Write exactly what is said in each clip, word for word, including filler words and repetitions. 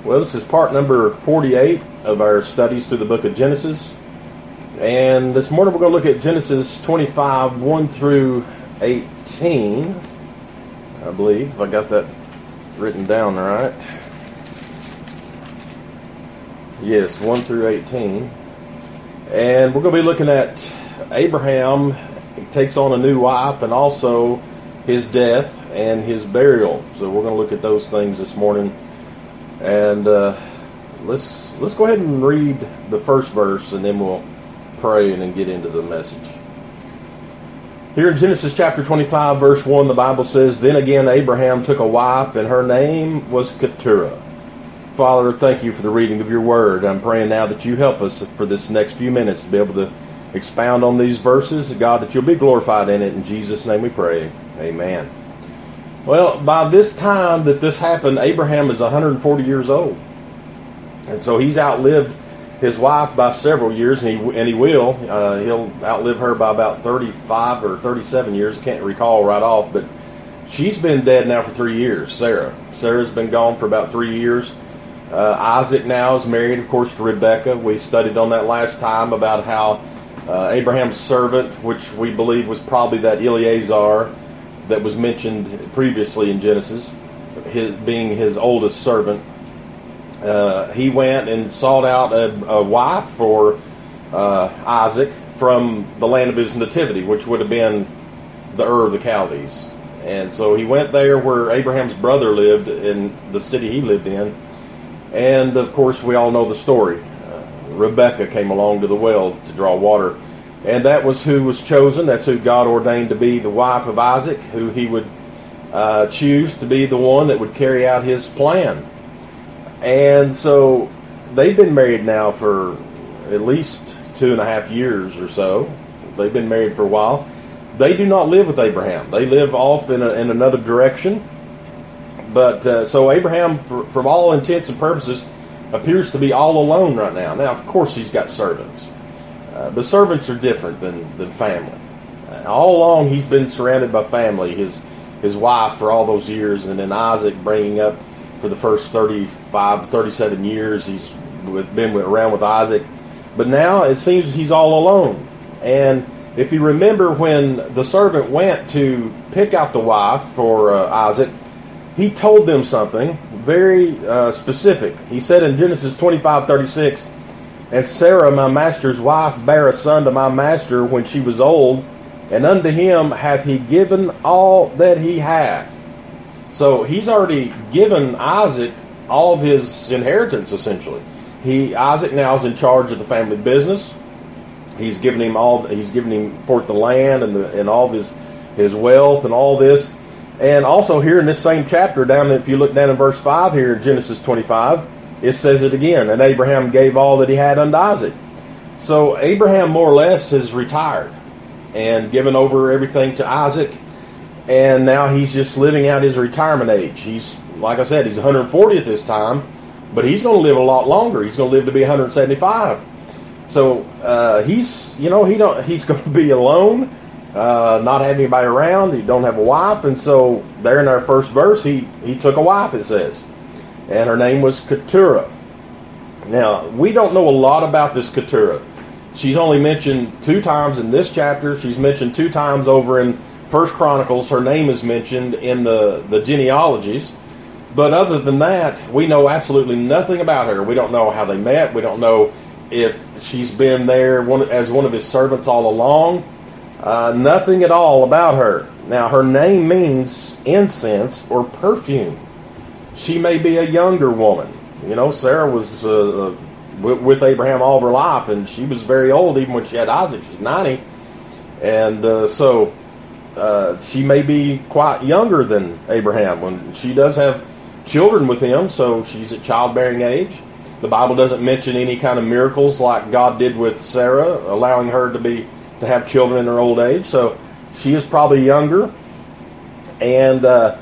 Well, this is part number forty-eight of our studies through the book of Genesis. And this morning we're going to look at Genesis twenty-five, one through eighteen. I believe, if I got that written down right. Yes, one through eighteen. And we're going to be looking at Abraham. He takes on a new wife, and also his death and his burial. So we're going to look at those things this morning. And uh, let's let's go ahead and read the first verse, and then we'll pray and then get into the message. Here in Genesis chapter twenty-five, verse one, the Bible says, "Then again Abraham took a wife, and her name was Keturah." Father, thank you for the reading of your word. I'm praying now that you help us for this next few minutes to be able to expound on these verses. God, that you'll be glorified in it. In Jesus' name we pray. Amen. Well, by this time that this happened, Abraham is one hundred forty years old. And so he's outlived his wife by several years, and he, and he will. Uh, he'll outlive her by about thirty-five or thirty-seven years. I can't recall right off, but she's been dead now for three years, Sarah. Sarah's been gone for about three years. Uh, Isaac now is married, of course, to Rebekah. We studied on that last time about how uh, Abraham's servant, which we believe was probably that Eleazar that was mentioned previously in Genesis, his, being his oldest servant, uh, he went and sought out a, a wife for uh, Isaac from the land of his nativity, which would have been the Ur of the Chaldees. And so he went there where Abraham's brother lived, in the city he lived in. And, of course, we all know the story. Uh, Rebekah came along to the well to draw water. And that was who was chosen. That's who God ordained to be the wife of Isaac, who he would uh, choose to be the one that would carry out his plan. And so they've been married now for at least two and a half years or so. They've been married for a while. They do not live with Abraham. They live off in, a, in another direction. But uh, so Abraham, for, from all intents and purposes, appears to be all alone right now. Now, of course, he's got servants. Uh, the servants are different than, than family. Uh, all along, he's been surrounded by family, his his wife for all those years, and then Isaac bringing up for the first thirty-five, thirty-seven years. He's been around with Isaac. But now it seems he's all alone. And if you remember when the servant went to pick out the wife for uh, Isaac, he told them something very uh, specific. He said in Genesis twenty-five thirty-six, "And Sarah, my master's wife, bare a son to my master when she was old, and unto him hath he given all that he hath." So he's already given Isaac all of his inheritance, essentially. He Isaac now is in charge of the family business. He's given him all. He's given him forth the land and the and all of his his wealth and all this. And also here in this same chapter, down if you look down in verse five here in Genesis twenty-five, it says it again, "And Abraham gave all that he had unto Isaac." So Abraham more or less has retired and given over everything to Isaac, and now he's just living out his retirement age. He's, like I said, he's one hundred forty at this time, but he's going to live a lot longer. He's going to live to be one hundred seventy-five. So uh, he's, you know, he don't. He's going to be alone. Uh, not have anybody around. He don't have a wife, and so there in our first verse, he he took a wife. It says, and her name was Keturah. Now we don't know a lot about this Keturah. She's only mentioned two times in this chapter. She's mentioned two times over in First Chronicles. Her name is mentioned in the the genealogies, but other than that, we know absolutely nothing about her. We don't know how they met. We don't know if she's been there one, as one of his servants all along. Uh, nothing at all about her. Now, her name means incense or perfume. She may be a younger woman. You know, Sarah was uh, with, with Abraham all of her life, and she was very old even when she had Isaac. She's ninety. And uh, so uh, she may be quite younger than Abraham. When she does have children with him, so she's at childbearing age. The Bible doesn't mention any kind of miracles like God did with Sarah, allowing her to be to have children in her old age. So she is probably younger. And uh,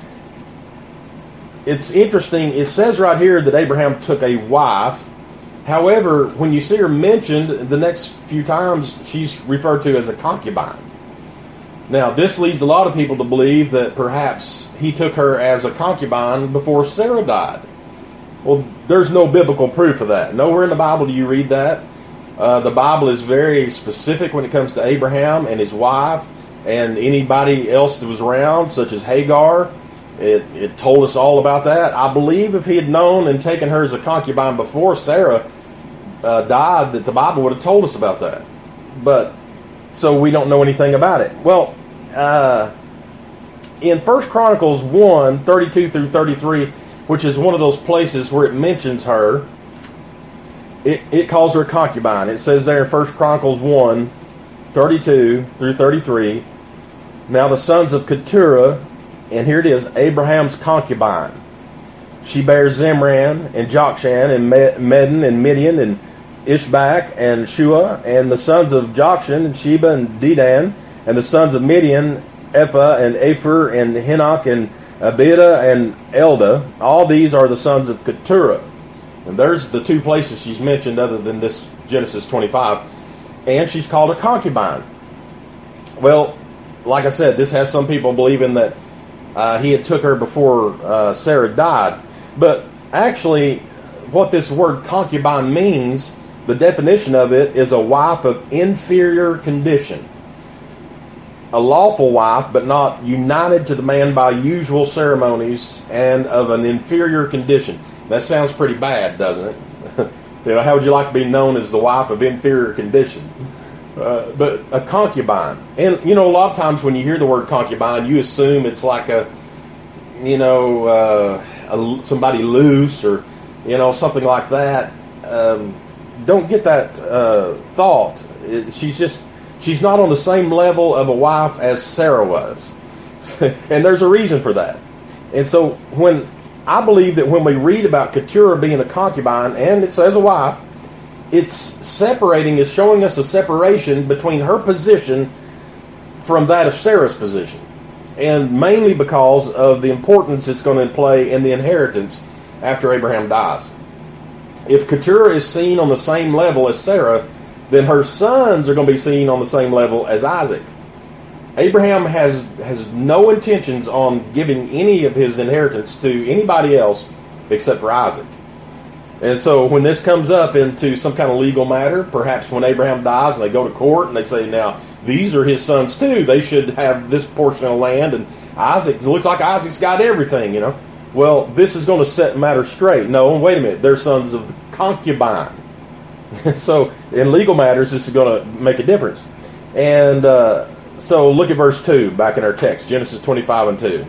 it's interesting. It says right here that Abraham took a wife. However, when you see her mentioned the next few times, she's referred to as a concubine. Now, this leads a lot of people to believe that perhaps he took her as a concubine before Sarah died. Well, there's no biblical proof of that. Nowhere in the Bible do you read that. Uh, the Bible is very specific when it comes to Abraham and his wife and anybody else that was around, such as Hagar. It, it told us all about that. I believe if he had known and taken her as a concubine before Sarah uh, died, that the Bible would have told us about that. But, so we don't know anything about it. Well, uh, in First Chronicles one, thirty-two through thirty-three, which is one of those places where it mentions her, it, it calls her a concubine. It says there in First Chronicles one, thirty-two through thirty-three, now the sons of Keturah, and here it is, Abraham's concubine. She bears Zimran and Jokshan and Medan and Midian and Ishbak and Shua, and the sons of Jokshan and Sheba and Dedan, and the sons of Midian, Ephah and Aphir and Henoch and Abida and Elda. All these are the sons of Keturah. And there's the two places she's mentioned other than this Genesis twenty-five. And she's called a concubine. Well, like I said, this has some people believing that uh, he had took her before uh, Sarah died. But actually, what this word concubine means, the definition of it is a wife of inferior condition. A lawful wife, but not united to the man by usual ceremonies and of an inferior condition. That sounds pretty bad, doesn't it? You know, how would you like to be known as the wife of inferior condition? Uh, but a concubine. And, you know, a lot of times when you hear the word concubine, you assume it's like a, you know, uh, a, somebody loose or, you know, something like that. Um, don't get that uh, thought. It, she's just, she's not on the same level of a wife as Sarah was. And there's a reason for that. And so when I believe that when we read about Keturah being a concubine, and it says a wife, it's separating, it's showing us a separation between her position from that of Sarah's position. And mainly because of the importance it's going to play in the inheritance after Abraham dies. If Keturah is seen on the same level as Sarah, then her sons are going to be seen on the same level as Isaac. Abraham has has no intentions on giving any of his inheritance to anybody else except for Isaac. And so when this comes up into some kind of legal matter, perhaps when Abraham dies and they go to court and they say, now, these are his sons too, they should have this portion of land, and Isaac, it looks like Isaac's got everything, you know. Well, this is going to set matters straight. No, wait a minute, they're sons of the concubine. So in legal matters, this is going to make a difference. And uh, so look at verse two back in our text, Genesis twenty-five and two.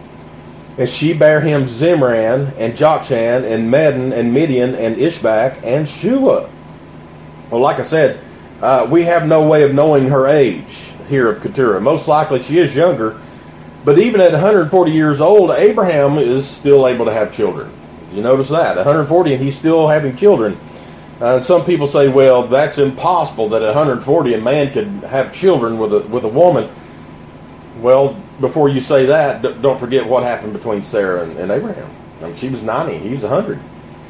And she bare him Zimran and Jokshan and Medan and Midian and Ishbak and Shua. Well, like I said, uh, we have no way of knowing her age here of Keturah. Most likely she is younger. But even at one hundred forty years old, Abraham is still able to have children. Did you notice that? one hundred forty and he's still having children. Uh, and some people say, well, that's impossible that at one hundred forty a man could have children with a with a woman. Well, before you say that, d- don't forget what happened between Sarah and, and Abraham. I mean, she was ninety, he was one hundred.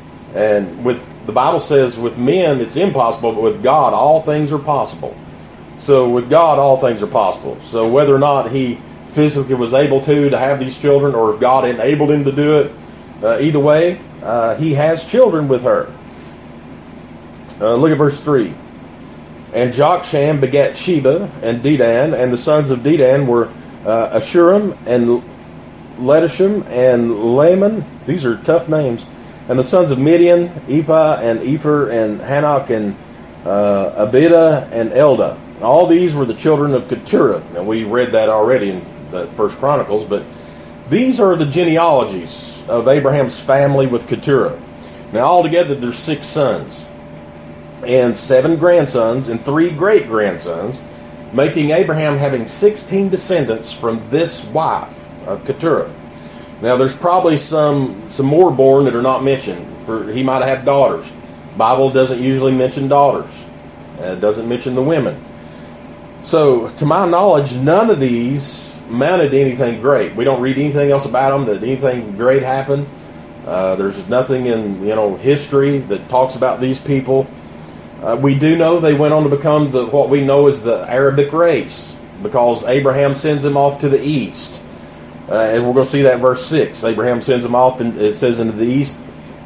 And with the Bible says with men it's impossible, but with God all things are possible. So with God all things are possible. So whether or not he physically was able to to have these children, or if God enabled him to do it, uh, either way, uh, he has children with her. Uh, look at verse three. And Jokshan begat Sheba and Dedan, and the sons of Dedan were uh, Ashurim and Letishim and Laman. These are tough names. And the sons of Midian, Ephah and Ephir and Hanoch and uh, Abida and Elda. All these were the children of Keturah. And we read that already in the First Chronicles. But these are the genealogies of Abraham's family with Keturah. Now altogether there's six sons, and seven grandsons, and three great-grandsons, making Abraham having sixteen descendants from this wife of Keturah. Now, there's probably some some more born that are not mentioned. For he might have had daughters. The Bible doesn't usually mention daughters. It doesn't mention the women. So, to my knowledge, none of these amounted to anything great. We don't read anything else about them that anything great happened. Uh, there's nothing in you know history that talks about these people. Uh, we do know they went on to become the what we know as the Arabic race, because Abraham sends them off to the east. Uh, and we're going to see that in verse six. Abraham sends them off, and it says into the east.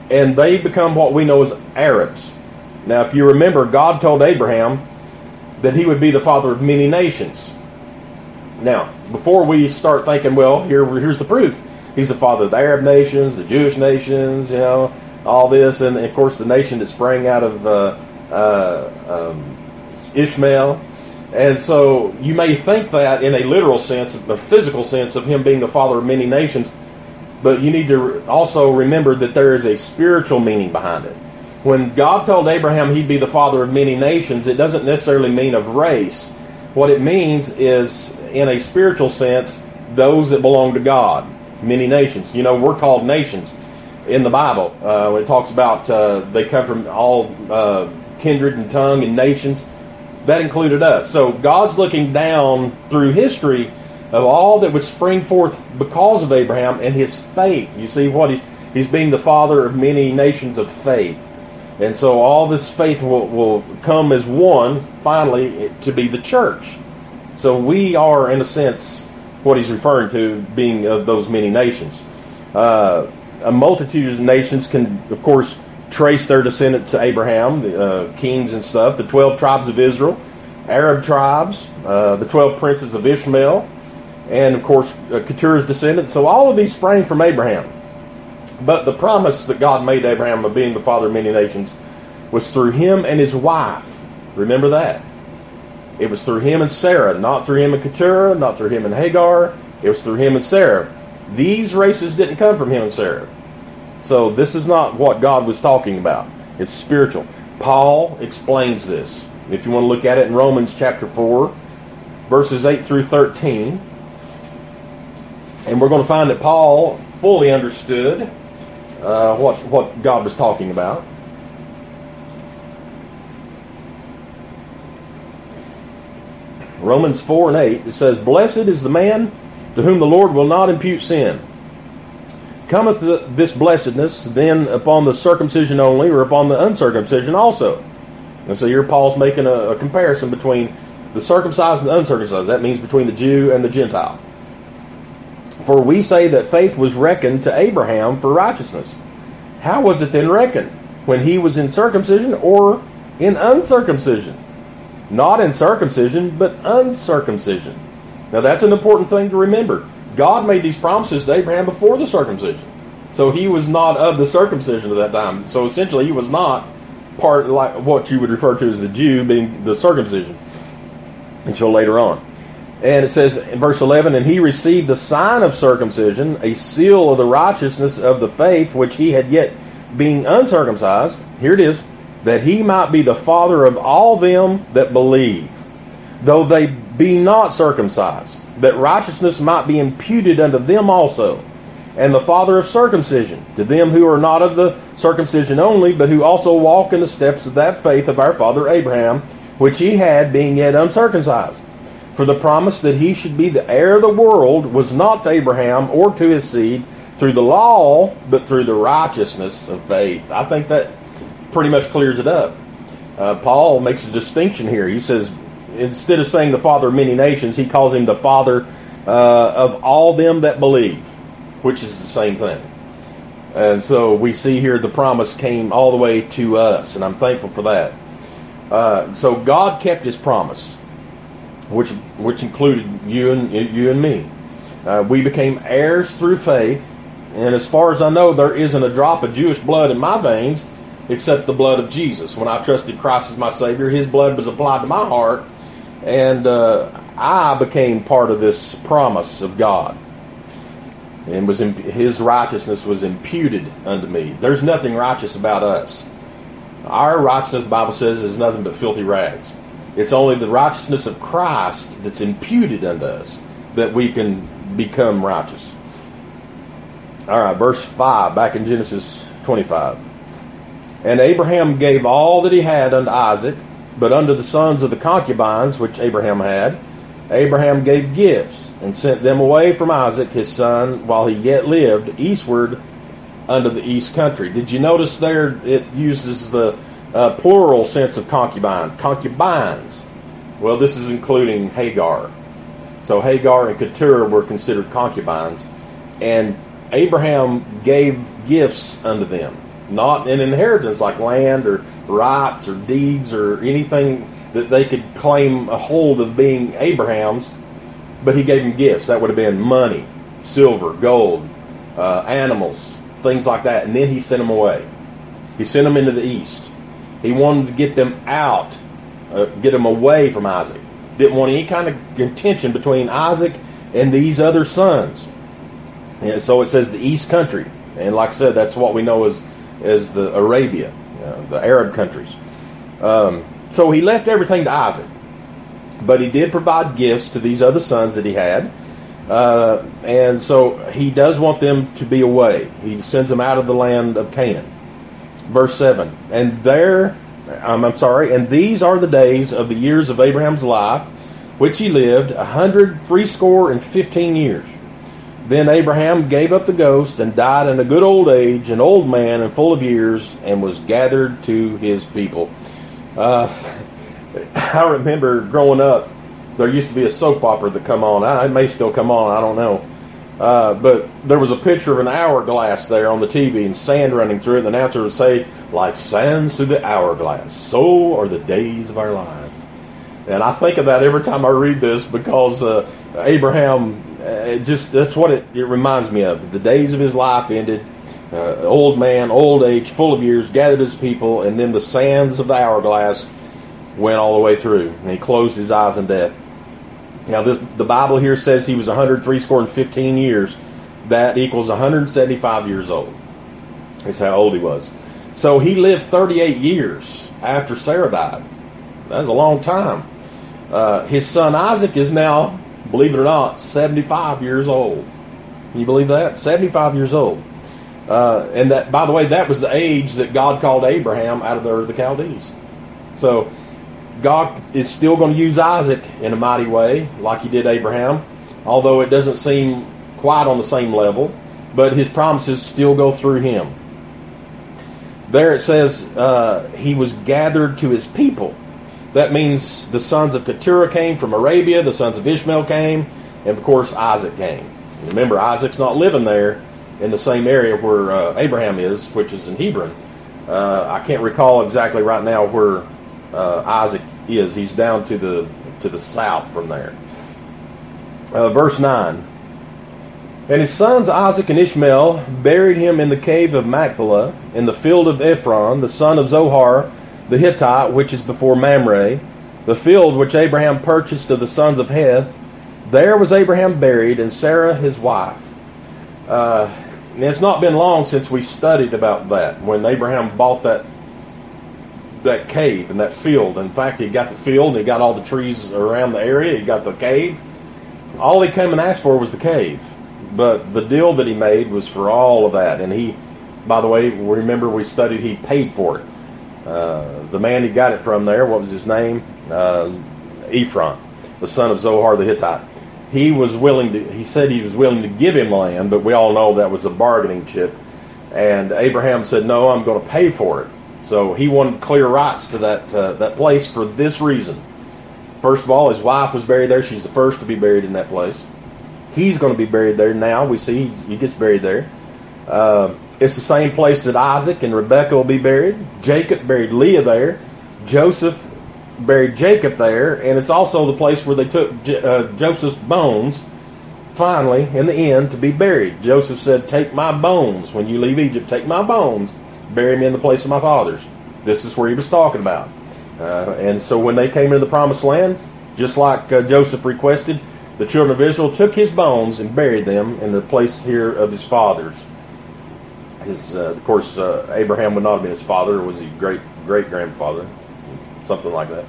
and they become what we know as Arabs. Now, if you remember, God told Abraham that he would be the father of many nations. Now, before we start thinking, well, here, here's the proof. He's the father of the Arab nations, the Jewish nations, you know, all this, and of course the nation that sprang out of uh, uh, um, Ishmael. And so you may think that in a literal sense, a physical sense of him being the father of many nations, but you need to also remember that there is a spiritual meaning behind it. When God told Abraham he'd be the father of many nations, it doesn't necessarily mean of race. What it means is, in a spiritual sense, those that belong to God. Many nations. You know, we're called nations in the Bible. Uh, when it talks about uh, they come from all uh, kindred and tongue and nations, that included us. So God's looking down through history of all that would spring forth because of Abraham and his faith. You see what he's he's being the father of many nations of faith. And so all this faith will, will come as one, finally, to be the church. So we are, in a sense, what he's referring to being of those many nations. Uh, a multitude of nations can, of course, trace their descendant to Abraham, the uh, kings and stuff, the twelve tribes of Israel, Arab tribes, uh, the twelve princes of Ishmael, and, of course, uh, Keturah's descendants. So all of these sprang from Abraham. But the promise that God made Abraham of being the father of many nations was through him and his wife. Remember that. It was through him and Sarah, not through him and Keturah, not through him and Hagar. It was through him and Sarah. These races didn't come from him and Sarah. So this is not what God was talking about. It's spiritual. Paul explains this. If you want to look at it in Romans chapter four, verses eight through thirteen. And we're going to find that Paul fully understood uh, what, what God was talking about. Romans four and eight, it says, "Blessed is the man to whom the Lord will not impute sin. Cometh the, this blessedness then upon the circumcision only, or upon the uncircumcision also?" And so here Paul's making a, a comparison between the circumcised and the uncircumcised. That means between the Jew and the Gentile. "For we say that faith was reckoned to Abraham for righteousness. How was it then reckoned? When he was in circumcision or in uncircumcision? Not in circumcision, but uncircumcision." Now that's an important thing to remember. God made these promises to Abraham before the circumcision. So he was not of the circumcision at that time. So essentially he was not part, like what you would refer to as the Jew, being the circumcision, until later on. And it says in verse eleven, "And he received the sign of circumcision, a seal of the righteousness of the faith which he had yet being uncircumcised." Here it is. "That he might be the father of all them that believe, though they be not circumcised, that righteousness might be imputed unto them also. And the father of circumcision, to them who are not of the circumcision only, but who also walk in the steps of that faith of our father Abraham, which he had, being yet uncircumcised. For the promise that he should be the heir of the world was not to Abraham or to his seed through the law, but through the righteousness of faith." I think that pretty much clears it up. Uh, Paul makes a distinction here. He says, instead of saying the father of many nations, he calls him the father uh, of all them that believe, which is the same thing. And so we see here the promise came all the way to us, and I'm thankful for that. Uh, so God kept his promise, which which included you and you and me. Uh, we became heirs through faith, and as far as I know, there isn't a drop of Jewish blood in my veins except the blood of Jesus. When I trusted Christ as my Savior, his blood was applied to my heart, and uh, I became part of this promise of God. And was imp- his righteousness was imputed unto me. There's nothing righteous about us. Our righteousness, the Bible says, is nothing but filthy rags. It's only the righteousness of Christ that's imputed unto us that we can become righteous. All right, verse five, back in Genesis twenty-five. "And Abraham gave all that he had unto Isaac, but unto the sons of the concubines which Abraham had, Abraham gave gifts, and sent them away from Isaac his son, while he yet lived, eastward unto the east country." Did you notice there it uses the uh, plural sense of concubine? Concubines. Well, this is including Hagar. So Hagar and Keturah were considered concubines, and Abraham gave gifts unto them. not an inheritance like land or rights or deeds or anything that they could claim a hold of being Abraham's, but he gave them gifts. That would have been money, silver, gold, uh, animals, things like that. And then he sent them away. He sent them into the east. He wanted to get them out, uh, get them away from Isaac. Didn't want any kind of contention between Isaac and these other sons. And so it says the east country. And like I said, that's what we know as, as the Arabia, uh, the Arab countries. Um, so he left everything to Isaac. But he did provide gifts to these other sons that he had. Uh, and so he does want them to be away. He sends them out of the land of Canaan. Verse seven. And there, um, I'm sorry, and these are the days of the years of Abraham's life, which he lived, a hundred threescore and fifteen years. Then Abraham gave up the ghost and died in a good old age, an old man and full of years, and was gathered to his people. Uh, I remember growing up, there used to be a soap opera that come on. It may still come on, I don't know. Uh, but there was a picture of an hourglass there on the T V and sand running through it. And the announcer would say, like sands through the hourglass, so are the days of our lives. And I think of that every time I read this because uh, Abraham, uh, just that's what it, it reminds me of. The days of his life ended. Uh, old man, old age, full of years, gathered his people, and then the sands of the hourglass went all the way through. And he closed his eyes in death. Now, this, the Bible here says he was one hundred threescore and fifteen years. That equals one hundred seventy-five years old. That's how old he was. So he lived thirty-eight years after Sarah died. That's a long time. Uh, his son Isaac is now, believe it or not, seventy-five years old. Can you believe that? seventy-five years old. Uh, and that, by the way, that was the age that God called Abraham out of the Ur of the Chaldees. So God is still going to use Isaac in a mighty way, like he did Abraham, although it doesn't seem quite on the same level, but his promises still go through him. There it says uh, he was gathered to his people. That means the sons of Keturah came from Arabia, the sons of Ishmael came, and of course Isaac came. Remember, Isaac's not living there in the same area where uh, Abraham is, which is in Hebron. Uh, I can't recall exactly right now where uh, Isaac is. He's down to the to the south from there. Uh, verse nine. And his sons Isaac and Ishmael buried him in the cave of Machpelah, in the field of Ephron, the son of Zohar, the Hittite, which is before Mamre, the field which Abraham purchased of the sons of Heth. There was Abraham buried, and Sarah his wife. Uh, and it's not been long since we studied about that, when Abraham bought that that cave and that field. In fact, he got the field and he got all the trees around the area. He got the cave. All he came and asked for was the cave. But the deal that he made was for all of that. And he, by the way, remember we studied he paid for it. Uh, the man he got it from there, what was his name? Uh, Ephron, the son of Zohar the Hittite. He was willing to, he said he was willing to give him land, but we all know that was a bargaining chip. And Abraham said, no, I'm going to pay for it. So he wanted clear rights to that uh, that place for this reason. First of all, his wife was buried there. She's the first to be buried in that place. He's going to be buried there now. We see he gets buried there. Uh, it's the same place that Isaac and Rebekah will be buried. Jacob buried Leah there. Joseph buried Jacob there. And it's also the place where they took J- uh, Joseph's bones, finally, in the end, to be buried. Joseph said, take my bones. When you leave Egypt, take my bones. Bury me in the place of my fathers. This is where he was talking about. Uh, and so when they came into the promised land, just like uh, Joseph requested, the children of Israel took his bones and buried them in the place here of his fathers. His, uh, of course, uh, Abraham would not have been his father. It was his great great grandfather, something like that.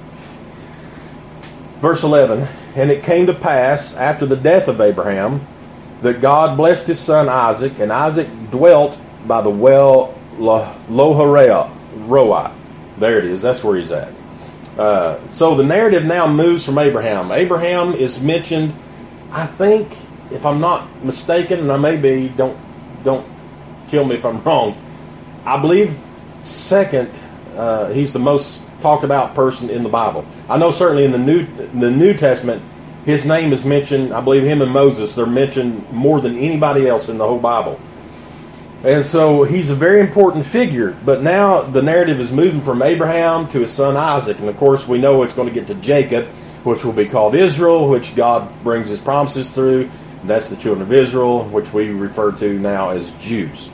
Verse eleven. And it came to pass after the death of Abraham that God blessed his son Isaac, and Isaac dwelt by the well Lo-ha-rah, Roi. There it is. That's where he's at. Uh, so the narrative now moves from Abraham. Abraham is mentioned, I think, if I'm not mistaken, and I may be, don't don't kill me if I'm wrong, I believe second, uh, he's the most talked about person in the Bible. I know certainly in the New in the New Testament, his name is mentioned. I believe him and Moses, they're mentioned more than anybody else in the whole Bible. And so he's a very important figure. But now the narrative is moving from Abraham to his son Isaac. And of course we know it's going to get to Jacob, which will be called Israel, which God brings his promises through. And that's the children of Israel, which we refer to now as Jews.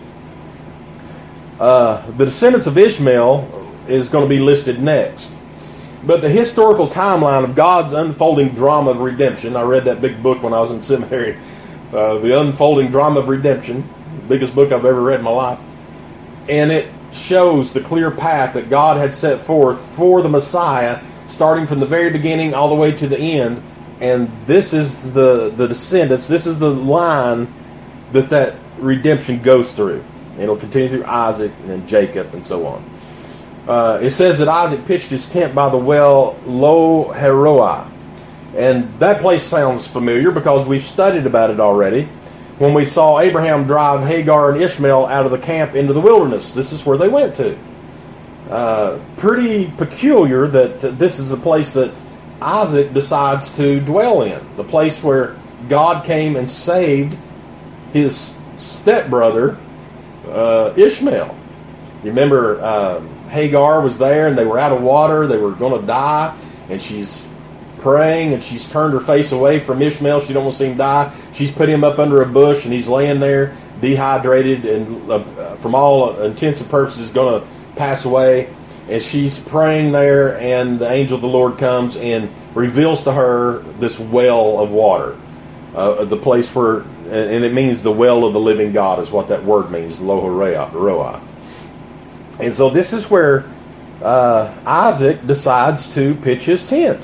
Uh, the descendants of Ishmael is going to be listed next. But the historical timeline of God's unfolding drama of redemption, I read that big book when I was in seminary, uh, The Unfolding Drama of Redemption, the biggest book I've ever read in my life. And it shows the clear path that God had set forth for the Messiah, starting from the very beginning all the way to the end. And this is the, the descendants, this is the line that that redemption goes through. It'll continue through Isaac and then Jacob and so on. Uh, it says that Isaac pitched his tent by the well Lo Heroi. And that place sounds familiar because we've studied about it already. When we saw Abraham drive Hagar and Ishmael out of the camp into the wilderness, this is where they went to. Uh, pretty peculiar that uh, this is the place that Isaac decides to dwell in. The place where God came and saved his stepbrother, uh, Ishmael. You remember uh, Hagar was there and they were out of water. They were going to die. And she's praying and she's turned her face away from Ishmael. She don't want to see him die. She's put him up under a bush and he's laying there dehydrated and uh, from all intents and purposes going to pass away. And she's praying there and the angel of the Lord comes and reveals to her this well of water. Uh, the place where, and it means the well of the living God is what that word means, Lo Heroi. And so this is where uh, Isaac decides to pitch his tent.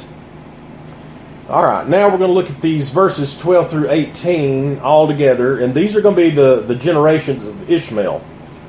All right, now we're going to look at these verses twelve through eighteen all together, and these are going to be the, the generations of Ishmael,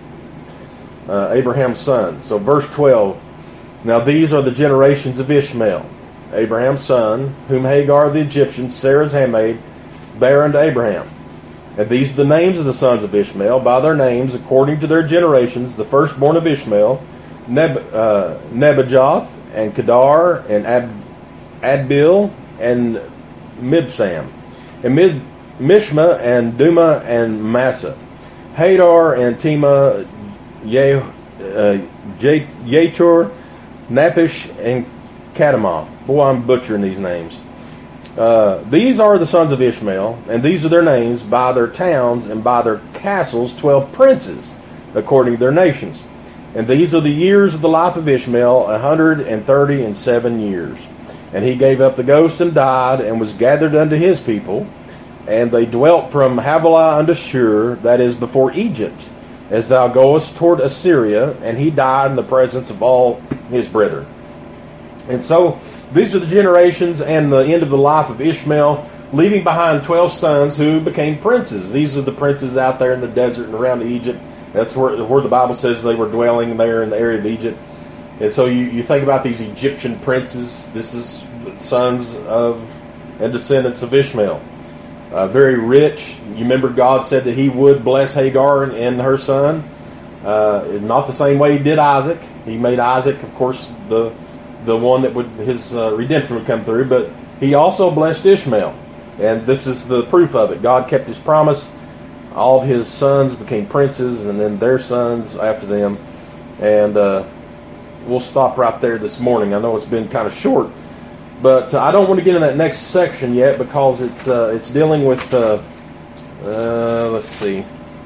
uh, Abraham's son. So verse twelve, now these are the generations of Ishmael, Abraham's son, whom Hagar the Egyptian, Sarah's handmaid, bare unto Abraham. And these are the names of the sons of Ishmael, by their names, according to their generations, the firstborn of Ishmael, Neb, uh, Nebajoth, and Kedar, and Ab, Adbil, and Mibsam, and Mid, Mishma, and Duma, and Massa, Hadar, and Tema, Ye, uh, J, Yetur, Napish, and Kadamah. Boy, I'm butchering these names. Uh, these are the sons of Ishmael, and these are their names by their towns and by their castles, twelve princes, according to their nations. And these are the years of the life of Ishmael, a hundred and thirty and seven years. And he gave up the ghost and died, and was gathered unto his people. And they dwelt from Havilah unto Shur, that is before Egypt, as thou goest toward Assyria. And he died in the presence of all his brethren. And so these are the generations and the end of the life of Ishmael, leaving behind twelve sons who became princes. These are the princes out there in the desert and around Egypt. That's where, where the Bible says they were dwelling there in the area of Egypt. And so you, you think about these Egyptian princes. This is the sons of and descendants of Ishmael. Uh, very rich. You remember God said that he would bless Hagar and, and her son. Uh, not the same way he did Isaac. He made Isaac, of course, the the one that would his uh, redemption would come through. But he also blessed Ishmael. And this is the proof of it. God kept his promise. All of his sons became princes, and then their sons after them. And uh, we'll stop right there this morning. I know it's been kind of short, but uh, I don't want to get in that next section yet because it's uh, it's dealing with uh, uh, let's see,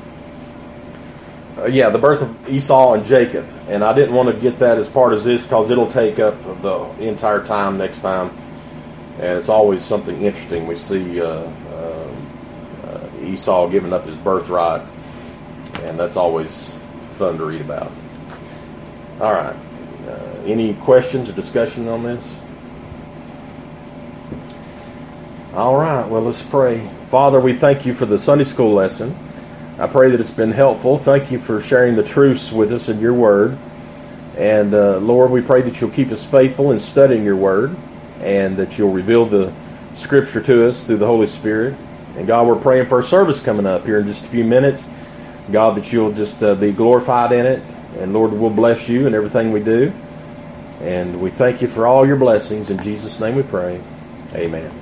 uh, yeah, the birth of Esau and Jacob, and I didn't want to get that as part of this because it'll take up the entire time next time, and it's always something interesting. We see uh, uh, uh, Esau giving up his birthright, and that's always fun to read about. All right. Uh, any questions or discussion on this? All right, well, let's pray. Father, we thank you for the Sunday school lesson. I pray that it's been helpful. Thank you for sharing the truths with us in your word. And uh, Lord, we pray that you'll keep us faithful in studying your word and that you'll reveal the scripture to us through the Holy Spirit. And God, we're praying for our service coming up here in just a few minutes. God, that you'll just uh, be glorified in it. And Lord, we'll bless you in everything we do. And we thank you for all your blessings. In Jesus' name we pray. Amen.